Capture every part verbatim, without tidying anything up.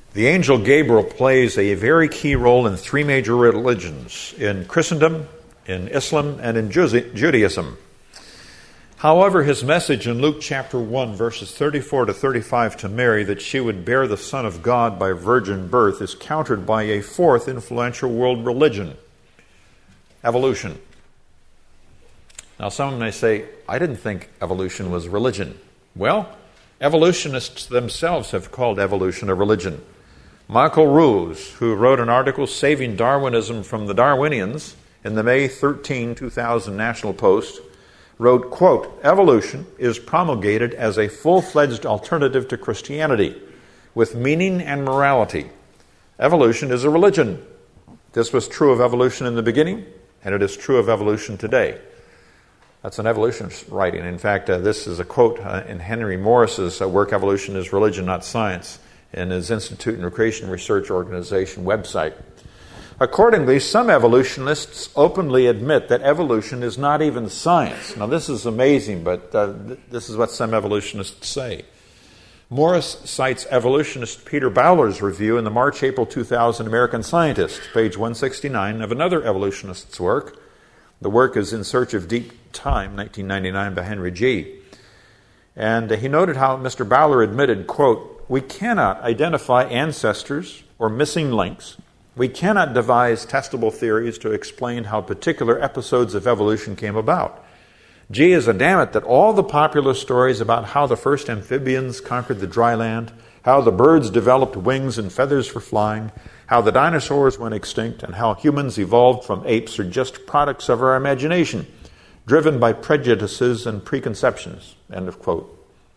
The angel Gabriel plays a very key role in three major religions, in Christendom, in Islam, and in Judaism. However, his message in Luke chapter one, verses thirty-four to thirty-five to Mary, that she would bear the Son of God by virgin birth, is countered by a fourth influential world religion, evolution. Now, some may say, I didn't think evolution was religion. Well, evolutionists themselves have called evolution a religion. Michael Ruse, who wrote an article saving Darwinism from the Darwinians in the May thirteenth, two thousand National Post, wrote, quote, evolution is promulgated as a full-fledged alternative to Christianity with meaning and morality. Evolution is a religion. This was true of evolution in the beginning, and it is true of evolution today. That's an evolutionist writing. In fact, uh, this is a quote uh, in Henry Morris's uh, work, Evolution is Religion, Not Science, in his Institute and Recreation Research Organization website. Accordingly, some evolutionists openly admit that evolution is not even science. Now, this is amazing, but uh, th- this is what some evolutionists say. Morris cites evolutionist Peter Bowler's review in the March-April two thousand American Scientist, page one sixty-nine, of another evolutionist's work. The work is In Search of Deep Time, nineteen ninety-nine, by Henry G. And he noted how Mister Bowler admitted, quote, we cannot identify ancestors or missing links. We cannot devise testable theories to explain how particular episodes of evolution came about. G is a damn it that all the popular stories about how the first amphibians conquered the dry land, how the birds developed wings and feathers for flying, how the dinosaurs went extinct, and how humans evolved from apes are just products of our imagination, driven by prejudices and preconceptions, end of quote.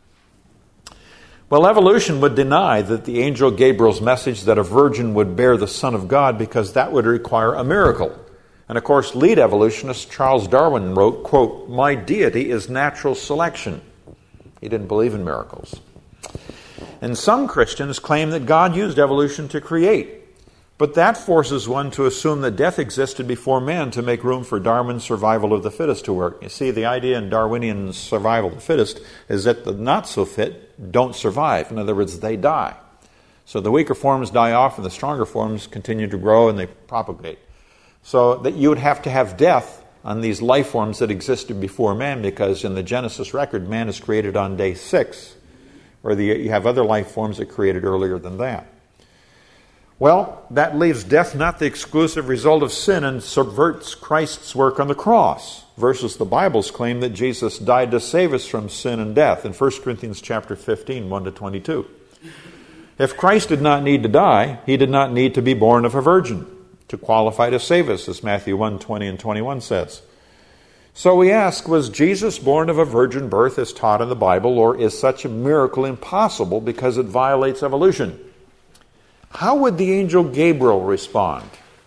Well, evolution would deny that the angel Gabriel's message that a virgin would bear the Son of God, because that would require a miracle. And of course, lead evolutionist Charles Darwin wrote, quote, my deity is natural selection. He didn't believe in miracles. And some Christians claim that God used evolution to create. But that forces one to assume that death existed before man to make room for Darwin's survival of the fittest to work. You see, the idea in Darwinian survival of the fittest is that the not-so-fit don't survive. In other words, they die. So the weaker forms die off and the stronger forms continue to grow and they propagate. So that you would have to have death on these life forms that existed before man, because in the Genesis record, man is created on day six, where the, you have other life forms that created earlier than that. Well, that leaves death not the exclusive result of sin and subverts Christ's work on the cross, versus the Bible's claim that Jesus died to save us from sin and death in First Corinthians chapter fifteen, one to twenty-two. If Christ did not need to die, he did not need to be born of a virgin to qualify to save us, as Matthew one, twenty and twenty-one says. So we ask, was Jesus born of a virgin birth as taught in the Bible, or is such a miracle impossible because it violates evolution? How would the angel Gabriel respond?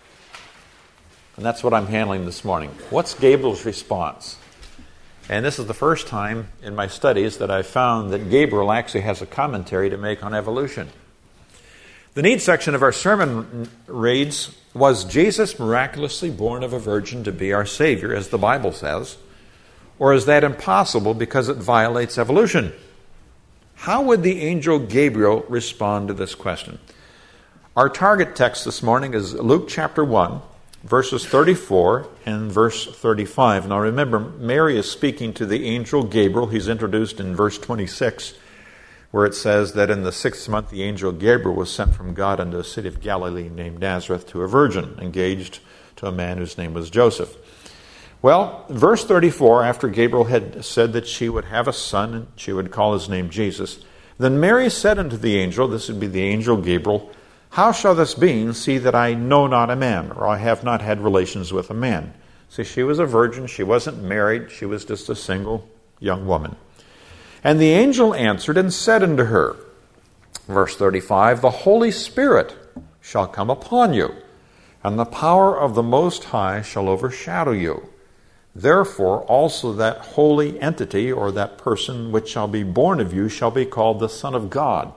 And that's what I'm handling this morning. What's Gabriel's response? And this is the first time in my studies that I've found that Gabriel actually has a commentary to make on evolution. The need section of our sermon reads, was Jesus miraculously born of a virgin to be our Savior, as the Bible says? Or is that impossible because it violates evolution? How would the angel Gabriel respond to this question? Our target text this morning is Luke chapter one, verses thirty-four and verse thirty-five. Now remember, Mary is speaking to the angel Gabriel. He's introduced in verse twenty-six, where it says that in the sixth month the angel Gabriel was sent from God unto a city of Galilee named Nazareth to a virgin engaged to a man whose name was Joseph. Well, verse thirty-four, after Gabriel had said that she would have a son and she would call his name Jesus, then Mary said unto the angel, this would be the angel Gabriel, how shall this be, see that I know not a man, or I have not had relations with a man? See, she was a virgin, she wasn't married, she was just a single young woman. And the angel answered and said unto her, verse thirty-five, the Holy Spirit shall come upon you, and the power of the Most High shall overshadow you. Therefore also that holy entity, or that person which shall be born of you, shall be called the Son of God.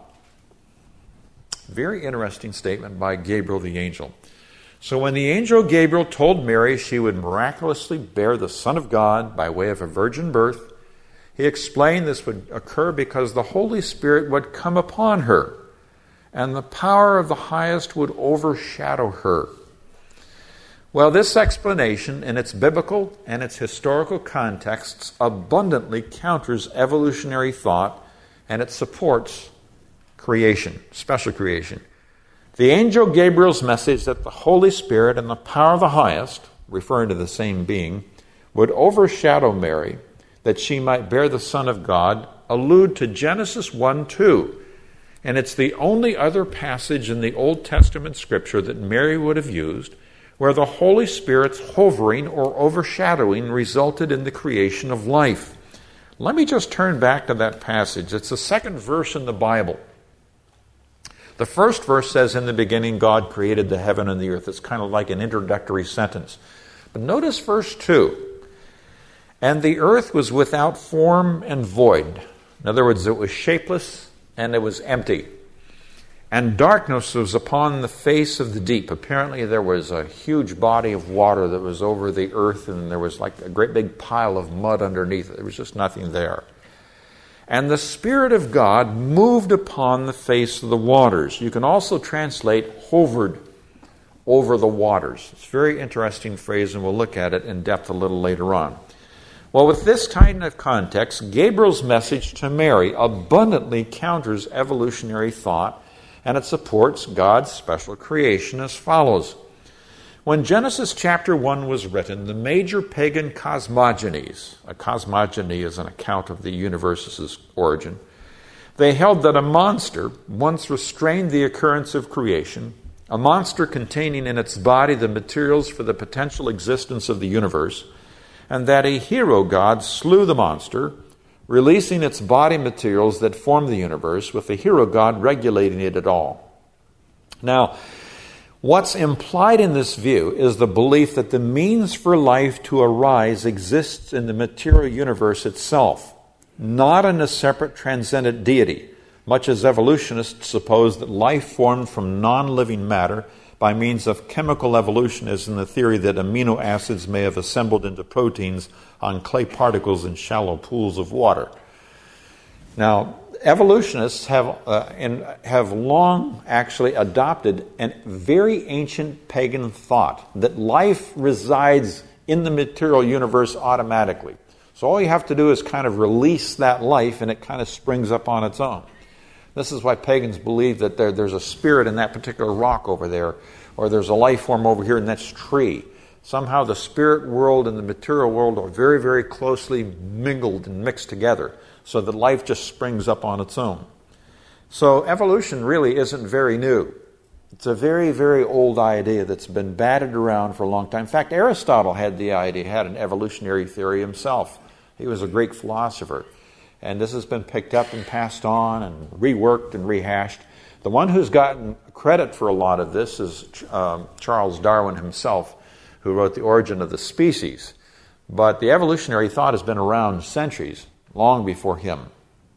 Very interesting statement by Gabriel the angel. So when the angel Gabriel told Mary she would miraculously bear the Son of God by way of a virgin birth, he explained this would occur because the Holy Spirit would come upon her, and the power of the highest would overshadow her. Well, this explanation, in its biblical and its historical contexts, abundantly counters evolutionary thought, and it supports creation, special creation. The angel Gabriel's message that the Holy Spirit and the power of the highest, referring to the same being, would overshadow Mary, that she might bear the Son of God, allude to Genesis one two. And it's the only other passage in the Old Testament scripture that Mary would have used where the Holy Spirit's hovering or overshadowing resulted in the creation of life. Let me just turn back to that passage. It's the second verse in the Bible. The first verse says, "In the beginning God created the heaven and the earth." It's kind of like an introductory sentence. But notice verse two. "And the earth was without form and void." In other words, it was shapeless and it was empty. "And darkness was upon the face of the deep." Apparently there was a huge body of water that was over the earth, and there was like a great big pile of mud underneath it. There was just nothing there. "And the Spirit of God moved upon the face of the waters." You can also translate "hovered over the waters." It's a very interesting phrase, and we'll look at it in depth a little later on. Well, with this kind of context, Gabriel's message to Mary abundantly counters evolutionary thought, and it supports God's special creation as follows. When Genesis chapter one was written, the major pagan cosmogonies, a cosmogony is an account of the universe's origin, they held that a monster once restrained the occurrence of creation, a monster containing in its body the materials for the potential existence of the universe, and that a hero god slew the monster, releasing its body materials that form the universe, with the hero god regulating it at all. Now, what's implied in this view is the belief that the means for life to arise exists in the material universe itself, not in a separate transcendent deity, much as evolutionists suppose that life formed from non-living matter by means of chemical evolution, as in the theory that amino acids may have assembled into proteins on clay particles in shallow pools of water. Now, evolutionists have uh, and have long actually adopted a very ancient pagan thought that life resides in the material universe automatically. So all you have to do is kind of release that life, and it kind of springs up on its own. This is why pagans believe that there, there's a spirit in that particular rock over there, or there's a life form over here in that tree. Somehow the spirit world and the material world are very, very closely mingled and mixed together, so that life just springs up on its own. So evolution really isn't very new. It's a very, very old idea that's been batted around for a long time. In fact, Aristotle had the idea, had an evolutionary theory himself. He was a Greek philosopher. And this has been picked up and passed on and reworked and rehashed. The one who's gotten credit for a lot of this is um, Charles Darwin himself, who wrote The Origin of the Species. But the evolutionary thought has been around centuries, long before him.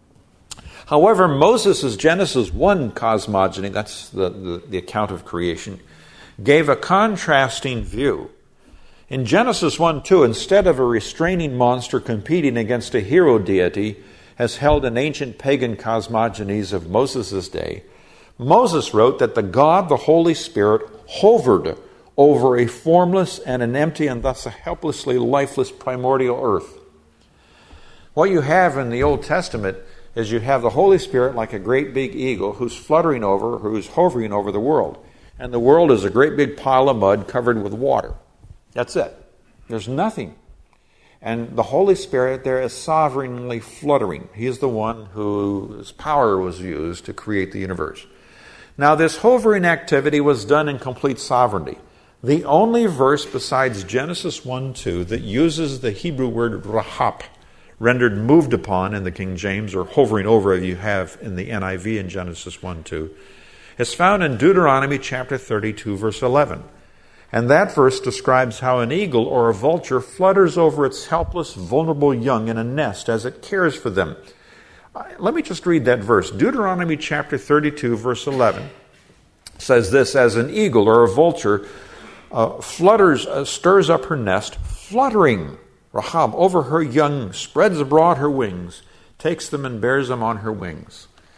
However, Moses' Genesis one cosmogony, that's the, the, the account of creation, gave a contrasting view. In Genesis one two, instead of a restraining monster competing against a hero deity, as held in ancient pagan cosmogonies of Moses' day, Moses wrote that the God, the Holy Spirit, hovered over a formless and an empty and thus a helplessly lifeless primordial earth. What you have in the Old Testament is you have the Holy Spirit like a great big eagle who's fluttering over, who's hovering over the world. And the world is a great big pile of mud covered with water. That's it. There's nothing. And the Holy Spirit there is sovereignly fluttering. He is the one whose power was used to create the universe. Now, this hovering activity was done in complete sovereignty. The only verse besides Genesis one two that uses the Hebrew word rahap, rendered moved upon in the King James, or hovering over you have in the N I V in Genesis one two, is found in Deuteronomy chapter thirty-two, verse eleven. And that verse describes how an eagle or a vulture flutters over its helpless, vulnerable young in a nest as it cares for them. Let me just read that verse. Deuteronomy chapter thirty-two, verse eleven says this: "As an eagle or a vulture uh, flutters, uh, stirs up her nest, fluttering, Rahab, over her young, spreads abroad her wings, takes them and bears them on her wings."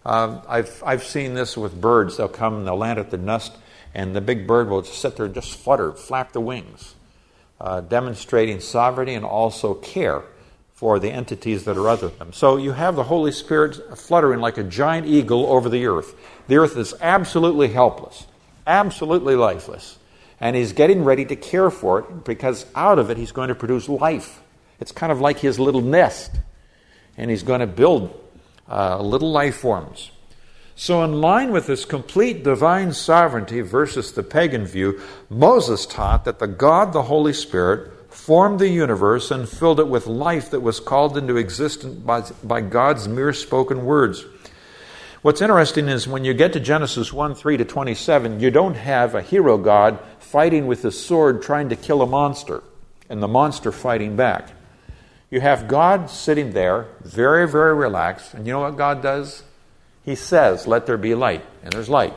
Uh, I've, I've seen this with birds. They'll come and they'll land at the nest, and the big bird will just sit there and just flutter, flap the wings, uh, demonstrating sovereignty and also care for the entities that are other than them. So you have the Holy Spirit fluttering like a giant eagle over the earth. The earth is absolutely helpless, absolutely lifeless. And he's getting ready to care for it, because out of it he's going to produce life. It's kind of like his little nest. And he's going to build uh, little life forms. So in line with this complete divine sovereignty versus the pagan view, Moses taught that the God, the Holy Spirit, formed the universe and filled it with life that was called into existence by, by God's mere spoken words. What's interesting is when you get to Genesis one, three to twenty-seven, you don't have a hero God fighting with his sword trying to kill a monster, and the monster fighting back. You have God sitting there, very, very relaxed, and you know what God does? He says, "Let there be light," and there's light.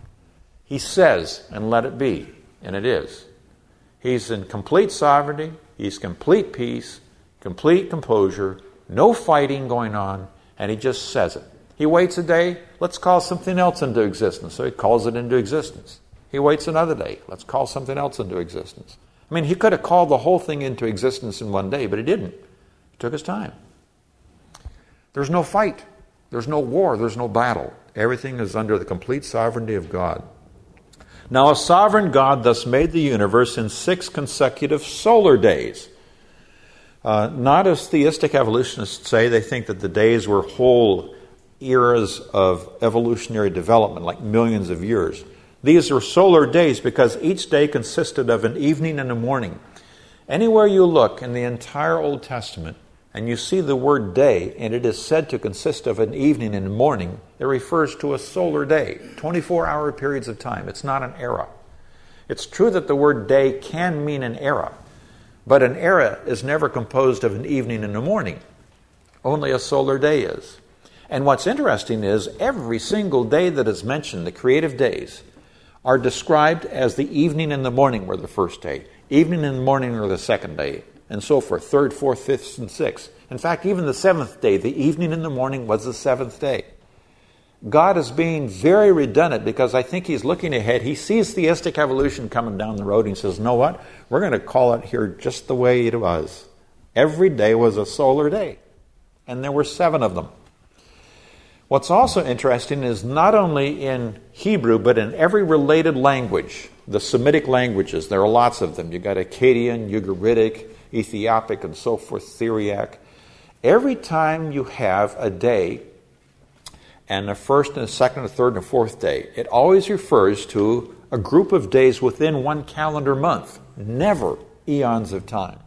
He says, "And let it be," and it is. He's in complete sovereignty, he's complete peace, complete composure, no fighting going on, and he just says it. He waits a day, let's call something else into existence. So he calls it into existence. He waits another day, let's call something else into existence. I mean, he could have called the whole thing into existence in one day, but he didn't. He took his time. There's no fight. There's no war. There's no battle. Everything is under the complete sovereignty of God. Now, a sovereign God thus made the universe in six consecutive solar days. Uh, not as theistic evolutionists say. They think that the days were whole eras of evolutionary development, like millions of years. These are solar days because each day consisted of an evening and a morning. Anywhere you look in the entire Old Testament and you see the word day, and it is said to consist of an evening and a morning, it refers to a solar day, twenty-four hour periods of time. It's not an era. It's true that the word day can mean an era, but an era is never composed of an evening and a morning. Only a solar day is. And what's interesting is every single day that is mentioned, the creative days, are described as the evening and the morning were the first day, evening and the morning were the second day, and so forth, third, fourth, fifth, and sixth. In fact, even the seventh day, the evening and the morning was the seventh day. God is being very redundant because I think he's looking ahead. He sees theistic evolution coming down the road and he says, "Know what? We're going to call it here just the way it was." Every day was a solar day, and there were seven of them. What's also interesting is not only in Hebrew, but in every related language, the Semitic languages, there are lots of them. You've got Akkadian, Ugaritic, Ethiopic, and so forth, Syriac. Every time you have a day, and a first and a second, a third, and a fourth day, it always refers to a group of days within one calendar month, never eons of time.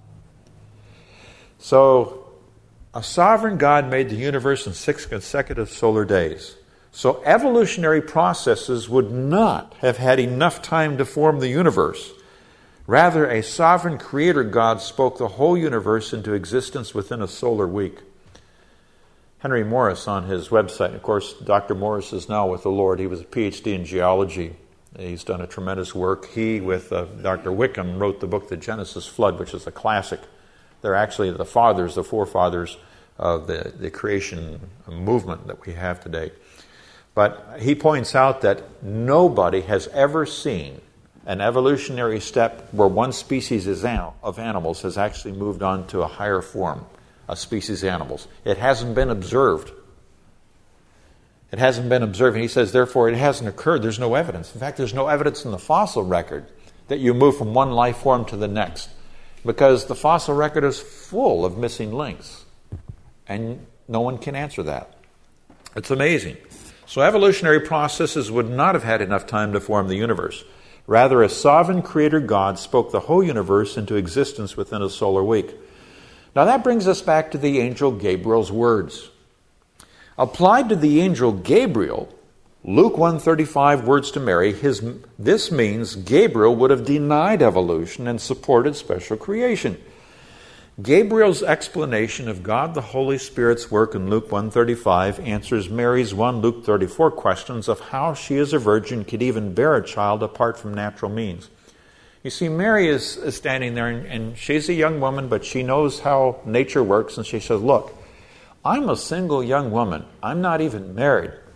So, a sovereign God made the universe in six consecutive solar days. So evolutionary processes would not have had enough time to form the universe. Rather, a sovereign creator God spoke the whole universe into existence within a solar week. Henry Morris on his website, of course, Doctor Morris is now with the Lord. He was a P H D in geology. He's done a tremendous work. He, with uh, Doctor Wickham, wrote the book The Genesis Flood, which is a classic. They're actually the fathers, the forefathers of the, the creation movement that we have today. But he points out that nobody has ever seen an evolutionary step where one species of animals has actually moved on to a higher form, a species of animals. It hasn't been observed. It hasn't been observed. And he says, therefore, it hasn't occurred. There's no evidence. In fact, there's no evidence in the fossil record that you move from one life form to the next, because the fossil record is full of missing links. And no one can answer that. It's amazing. So evolutionary processes would not have had enough time to form the universe. Rather, a sovereign creator God spoke the whole universe into existence within a solar week. Now that brings us back to the angel Gabriel's words. Applied to the angel Gabriel, Luke one thirty-five words to Mary, his, this means Gabriel would have denied evolution and supported special creation. Gabriel's explanation of God the Holy Spirit's work in Luke one thirty-five answers Mary's one Luke thirty-four questions of how she as a virgin could even bear a child apart from natural means. You see, Mary is, is standing there, and, and she's a young woman, but she knows how nature works, and she says, look, I'm a single young woman. I'm not even married.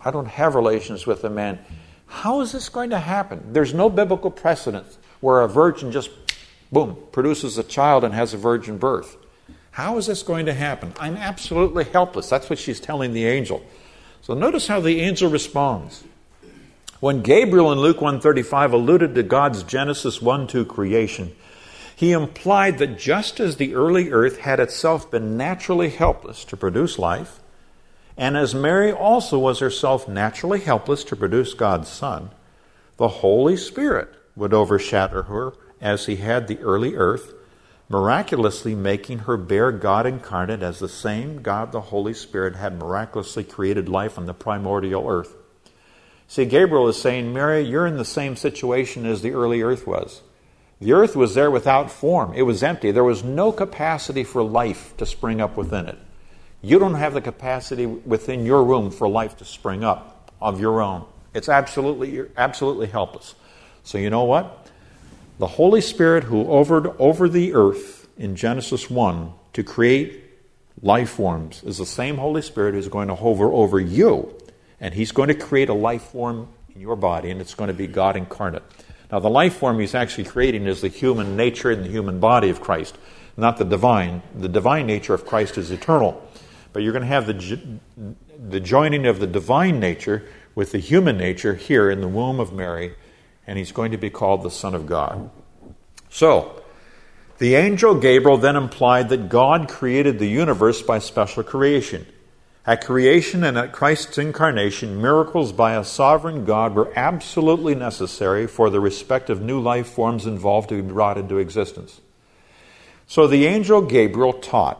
I don't have relations with a man. How is this going to happen? There's no biblical precedent where a virgin just, boom, produces a child and has a virgin birth. How is this going to happen? I'm absolutely helpless. That's what she's telling the angel. So notice how the angel responds. When Gabriel in Luke one thirty-five alluded to God's Genesis one two creation, he implied that just as the early earth had itself been naturally helpless to produce life, and as Mary also was herself naturally helpless to produce God's Son, the Holy Spirit would overshadow her as he had the early earth, miraculously making her bear God incarnate as the same God, the Holy Spirit, had miraculously created life on the primordial earth. See, Gabriel is saying, Mary, you're in the same situation as the early earth was. The earth was there without form. It was empty. There was no capacity for life to spring up within it. You don't have the capacity within your womb for life to spring up of your own. It's absolutely, you're absolutely helpless. So you know what? The Holy Spirit who hovered over the earth in Genesis one to create life forms is the same Holy Spirit who's going to hover over you. And he's going to create a life form in your body, and it's going to be God incarnate. Now, the life form he's actually creating is the human nature and the human body of Christ, not the divine. The divine nature of Christ is eternal. But you're going to have the, the joining of the divine nature with the human nature here in the womb of Mary, and he's going to be called the Son of God. So, the angel Gabriel then implied that God created the universe by special creation. At creation and at Christ's incarnation, miracles by a sovereign God were absolutely necessary for the respective new life forms involved to be brought into existence. So the angel Gabriel taught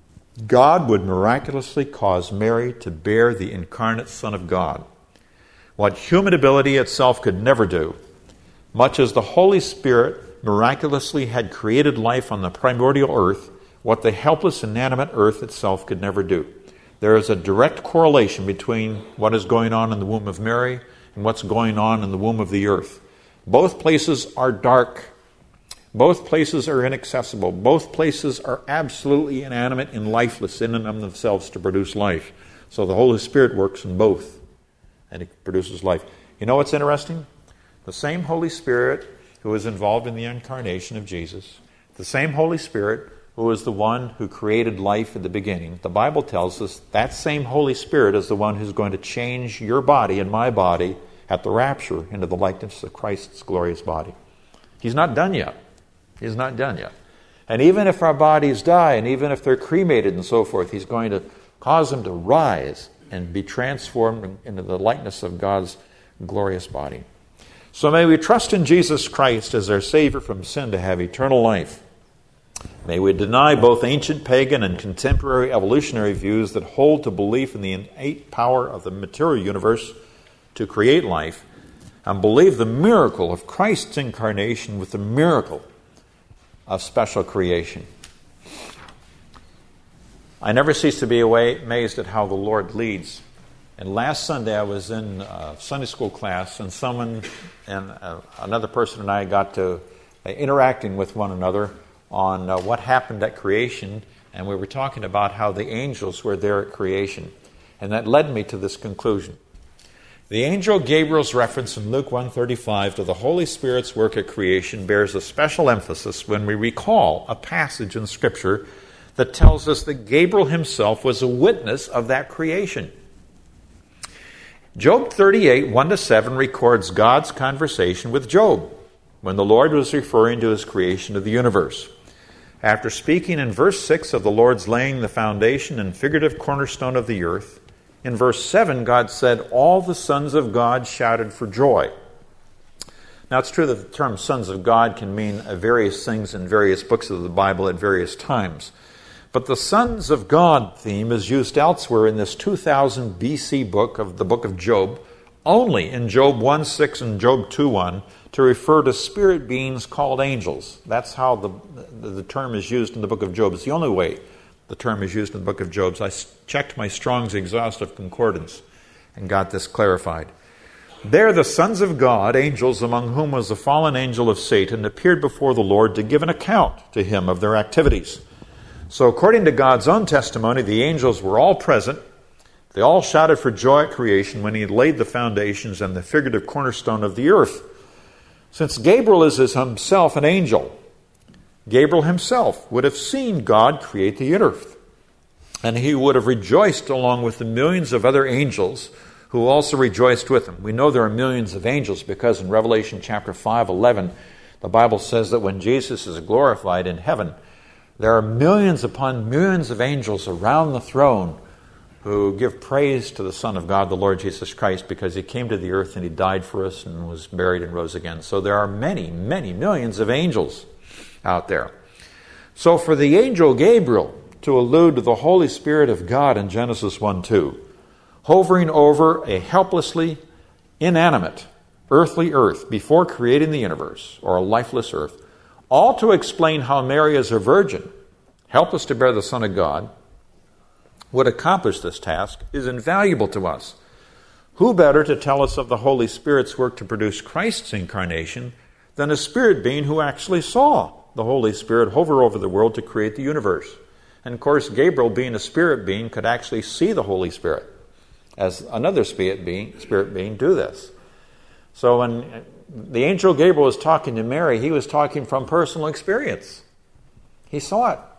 God would miraculously cause Mary to bear the incarnate Son of God. What human ability itself could never do, much as the Holy Spirit miraculously had created life on the primordial earth, what the helpless inanimate earth itself could never do. There is a direct correlation between what is going on in the womb of Mary and what's going on in the womb of the earth. Both places are dark. Both places are inaccessible. Both places are absolutely inanimate and lifeless in and of themselves to produce life. So the Holy Spirit works in both, and it produces life. You know what's interesting? The same Holy Spirit who was involved in the incarnation of Jesus, the same Holy Spirit who was the one who created life at the beginning, the Bible tells us that same Holy Spirit is the one who's going to change your body and my body at the rapture into the likeness of Christ's glorious body. He's not done yet. He's not done yet. And even if our bodies die, and even if they're cremated and so forth, he's going to cause them to rise and be transformed into the likeness of God's glorious body. So may we trust in Jesus Christ as our Savior from sin to have eternal life. May we deny both ancient pagan and contemporary evolutionary views that hold to belief in the innate power of the material universe to create life, and believe the miracle of Christ's incarnation with the miracle of special creation. I never cease to be amazed at how the Lord leads. And last Sunday I was in a Sunday school class, and someone and uh, another person and I got to uh, interacting with one another on uh, what happened at creation, and we were talking about how the angels were there at creation. And that led me to this conclusion. The angel Gabriel's reference in Luke one thirty-five to the Holy Spirit's work at creation bears a special emphasis when we recall a passage in Scripture that tells us that Gabriel himself was a witness of that creation. Job thirty-eight, one to seven records God's conversation with Job when the Lord was referring to his creation of the universe. After speaking in verse six of the Lord's laying the foundation and figurative cornerstone of the earth, in verse seven God said, all the sons of God shouted for joy. Now it's true that the term sons of God can mean various things in various books of the Bible at various times. But the sons of God theme is used elsewhere in this two thousand B C book of the book of Job, only in Job one six and Job two one, to refer to spirit beings called angels. That's how the, the, the term is used in the book of Job. It's the only way the term is used in the book of Job. So I checked my Strong's Exhaustive Concordance and got this clarified. There the sons of God, angels, among whom was the fallen angel of Satan, appeared before the Lord to give an account to him of their activities. So according to God's own testimony, the angels were all present. They all shouted for joy at creation when he had laid the foundations and the figurative cornerstone of the earth. Since Gabriel is himself an angel, Gabriel himself would have seen God create the earth. And he would have rejoiced along with the millions of other angels who also rejoiced with him. We know there are millions of angels because in Revelation chapter five, eleven, the Bible says that when Jesus is glorified in heaven, there are millions upon millions of angels around the throne who give praise to the Son of God, the Lord Jesus Christ, because he came to the earth and he died for us and was buried and rose again. So there are many, many millions of angels out there. So for the angel Gabriel to allude to the Holy Spirit of God in Genesis one two, hovering over a helplessly inanimate earthly earth before creating the universe, or a lifeless earth, all to explain how Mary as a virgin, helpless to bear the Son of God, would accomplish this task is invaluable to us. Who better to tell us of the Holy Spirit's work to produce Christ's incarnation than a spirit being who actually saw the Holy Spirit hover over the world to create the universe? And of course, Gabriel, being a spirit being, could actually see the Holy Spirit as another spirit being, spirit being do this. So when the angel Gabriel was talking to Mary, he was talking from personal experience. He saw it.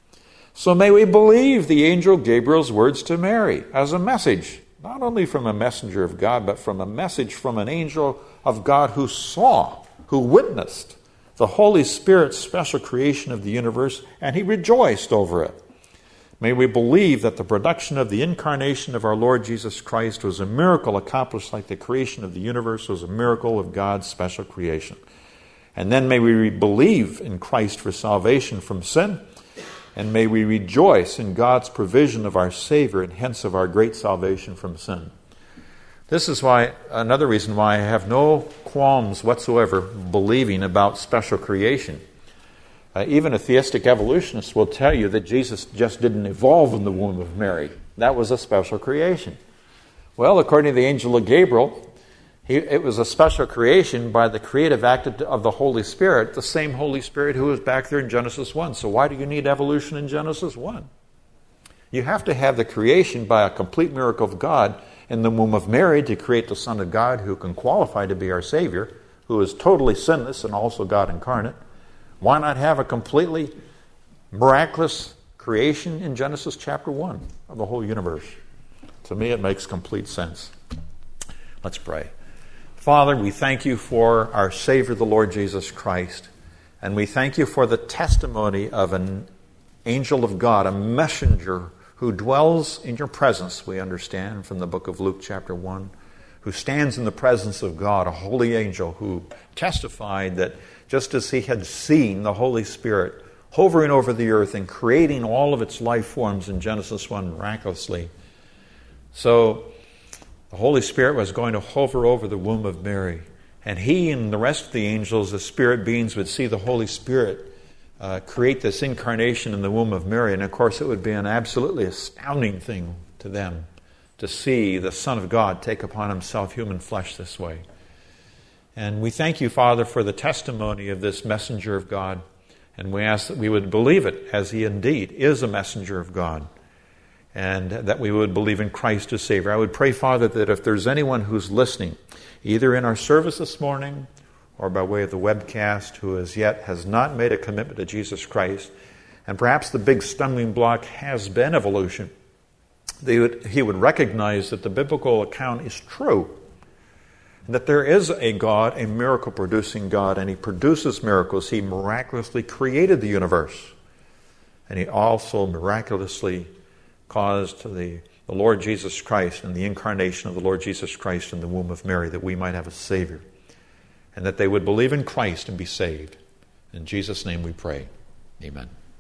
So may we believe the angel Gabriel's words to Mary as a message, not only from a messenger of God, but from a message from an angel of God who saw, who witnessed the Holy Spirit's special creation of the universe, and he rejoiced over it. May we believe that the production of the incarnation of our Lord Jesus Christ was a miracle accomplished like the creation of the universe was a miracle of God's special creation. And then may we believe in Christ for salvation from sin, and may we rejoice in God's provision of our Savior and hence of our great salvation from sin. This is why another reason why I have no qualms whatsoever believing about special creation. Uh, even a theistic evolutionist will tell you that Jesus just didn't evolve in the womb of Mary. That was a special creation. Well, according to the angel of Gabriel, he, it was a special creation by the creative act of the Holy Spirit, the same Holy Spirit who was back there in Genesis one. So why do you need evolution in Genesis one? You have to have the creation by a complete miracle of God in the womb of Mary to create the Son of God who can qualify to be our Savior, who is totally sinless and also God incarnate. Why not have a completely miraculous creation in Genesis chapter one of the whole universe? To me, it makes complete sense. Let's pray. Father, we thank you for our Savior, the Lord Jesus Christ, and we thank you for the testimony of an angel of God, a messenger who dwells in your presence, we understand from the book of Luke chapter one, who stands in the presence of God, a holy angel who testified that just as he had seen the Holy Spirit hovering over the earth and creating all of its life forms in Genesis one miraculously, so the Holy Spirit was going to hover over the womb of Mary. And he and the rest of the angels, as spirit beings, would see the Holy Spirit uh, create this incarnation in the womb of Mary. And of course, it would be an absolutely astounding thing to them to see the Son of God take upon himself human flesh this way. And we thank you, Father, for the testimony of this messenger of God. And we ask that we would believe it as he indeed is a messenger of God, and that we would believe in Christ as Savior. I would pray, Father, that if there's anyone who's listening, either in our service this morning or by way of the webcast, who as yet has not made a commitment to Jesus Christ, and perhaps the big stumbling block has been evolution, they would, he would recognize that the biblical account is true, and that there is a God, a miracle-producing God, and he produces miracles. He miraculously created the universe, and he also miraculously caused the, the Lord Jesus Christ and the incarnation of the Lord Jesus Christ in the womb of Mary, that we might have a Savior, and that they would believe in Christ and be saved. In Jesus' name we pray. Amen.